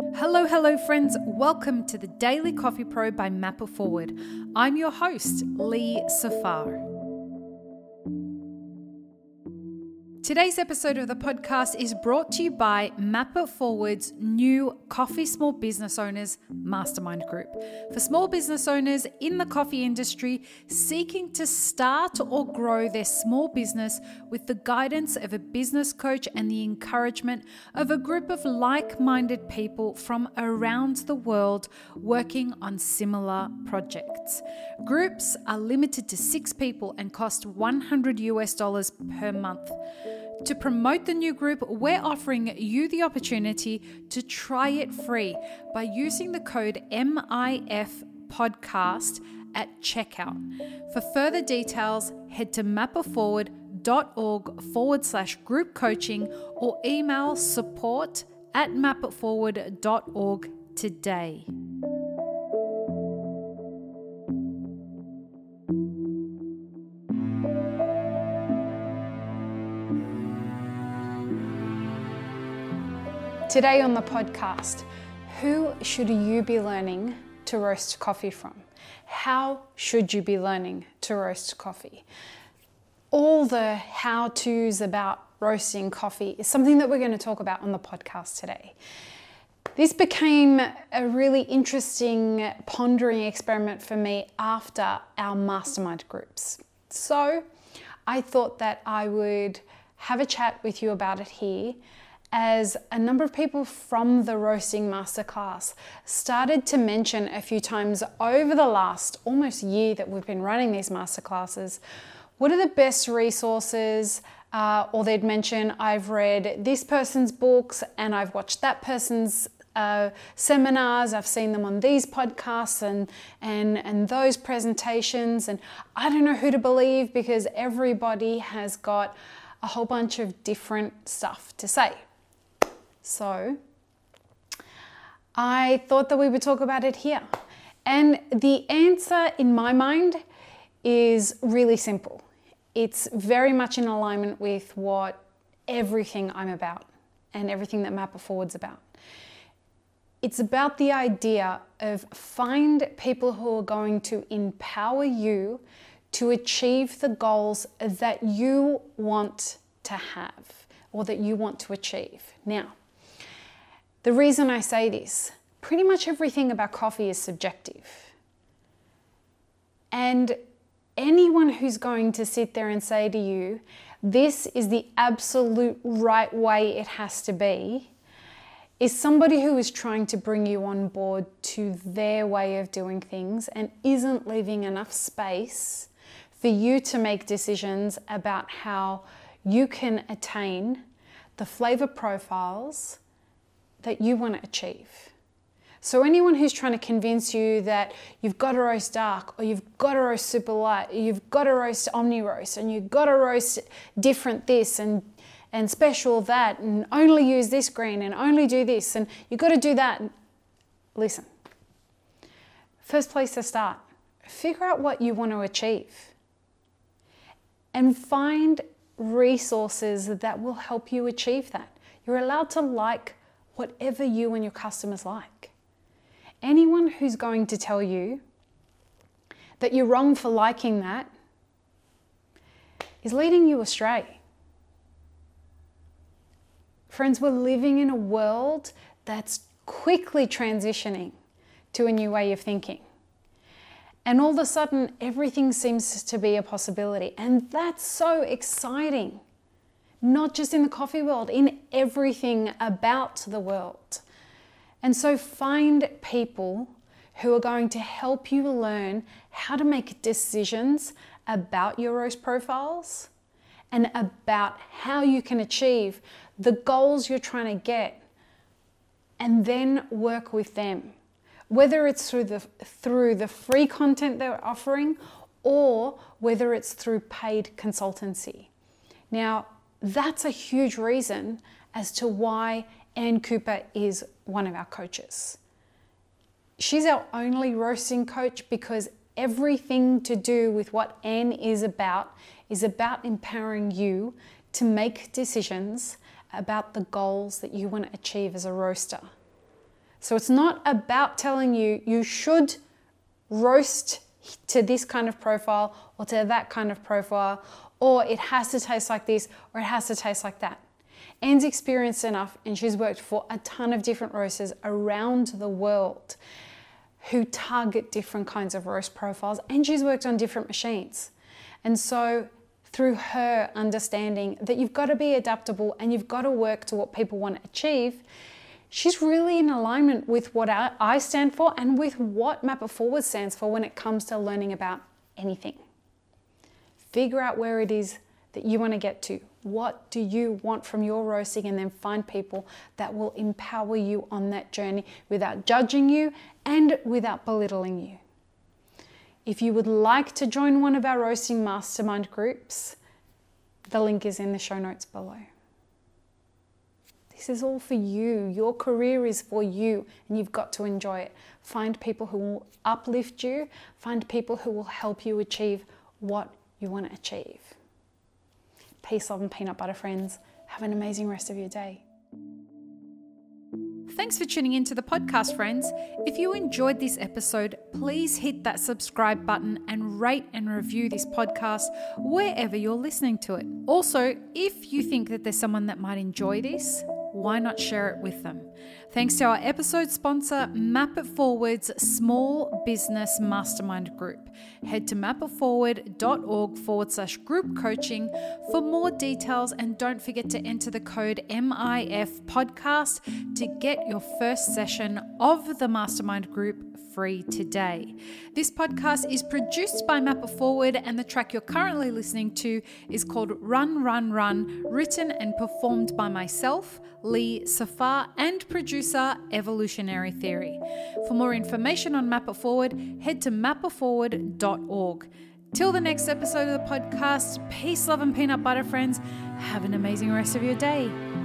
Hello friends, welcome to the Daily Coffee Pro by Map It Forward. I'm your host, Lee Safar. Today's episode of the podcast is brought to you by Map It Forward's new Coffee Small Business Owners Mastermind Group. For small business owners in the coffee industry seeking to start or grow their small business with the guidance of a business coach and the encouragement of a group of like-minded people from around the world working on similar projects. Groups are limited to 6 people and cost $100 per month. To promote the new group, we're offering you the opportunity to try it free by using the code MIFPodcast at checkout. For further details, head to mapitforward.org/group coaching or email support@mapitforward.org today. Today on the podcast, who should you be learning to roast coffee from? How should you be learning to roast coffee? All the how-tos about roasting coffee is something that we're going to talk about on the podcast today. This became a really interesting pondering experiment for me after our mastermind groups. So I thought that I would have a chat with you about it here, as a number of people from the Roasting Masterclass started to mention a few times over the last almost year that we've been running these masterclasses, what are the best resources, or they'd mention, I've read this person's books and I've watched that person's seminars, I've seen them on these podcasts and those presentations, and I don't know who to believe because everybody has got a whole bunch of different stuff to say. So I thought that we would talk about it here. And the answer in my mind is really simple. It's very much in alignment with what everything I'm about and everything that Map It Forward's about. It's about the idea of find people who are going to empower you to achieve the goals that you want to have or that you want to achieve. Now, the reason I say this, pretty much everything about coffee is subjective. And anyone who's going to sit there and say to you, this is the absolute right way it has to be, is somebody who is trying to bring you on board to their way of doing things and isn't leaving enough space for you to make decisions about how you can attain the flavor profiles that you want to achieve. So anyone who's trying to convince you that you've got to roast dark, or you've got to roast super light, or you've got to roast omni roast, and you've got to roast different this and special that, and only use this green and only do this, and you've got to do that. Listen, first place to start, figure out what you want to achieve and find resources that will help you achieve that. You're allowed to like whatever you and your customers like. Anyone who's going to tell you that you're wrong for liking that is leading you astray. Friends, we're living in a world that's quickly transitioning to a new way of thinking. And all of a sudden, everything seems to be a possibility. And that's so exciting. Not just in the coffee world, in everything about the world. And so find people who are going to help you learn how to make decisions about your roast profiles and about how you can achieve the goals you're trying to get, and then work with them. Whether it's through the free content they're offering or whether it's through paid consultancy. Now, that's a huge reason as to why Ann Cooper is one of our coaches. She's our only roasting coach because everything to do with what Ann is about empowering you to make decisions about the goals that you want to achieve as a roaster. So it's not about telling you you should roast to this kind of profile or to that kind of profile, or it has to taste like this or it has to taste like that. Anne's experienced enough, and she's worked for a ton of different roasters around the world who target different kinds of roast profiles, and she's worked on different machines. And so through her understanding that you've got to be adaptable and you've got to work to what people want to achieve, she's really in alignment with what I stand for and with what Map It Forward stands for when it comes to learning about anything. Figure out where it is that you want to get to. What do you want from your roasting? And then find people that will empower you on that journey without judging you and without belittling you. If you would like to join one of our roasting mastermind groups, the link is in the show notes below. This is all for you. Your career is for you, and you've got to enjoy it. Find people who will uplift you. Find people who will help you achieve what you want to achieve. Peace, love, and peanut butter, friends. Have an amazing rest of your day. Thanks for tuning into the podcast, friends. If you enjoyed this episode, please hit that subscribe button and rate and review this podcast wherever you're listening to it. Also, if you think that there's someone that might enjoy this, why not share it with them? Thanks to our episode sponsor, Map It Forward's Small Business Mastermind Group. Head to mapitforward.org/group coaching for more details, and don't forget to enter the code MIF podcast to get your first session of the Mastermind Group free today. This podcast is produced by Map It Forward, and the track you're currently listening to is called Run, Run, Run, written and performed by myself, Lee Safar, and producer Evolutionary Theory. For more information on Map It Forward, head to mapitforward.org. Till the next episode of the podcast, peace, love, and peanut butter, friends. Have an amazing rest of your day.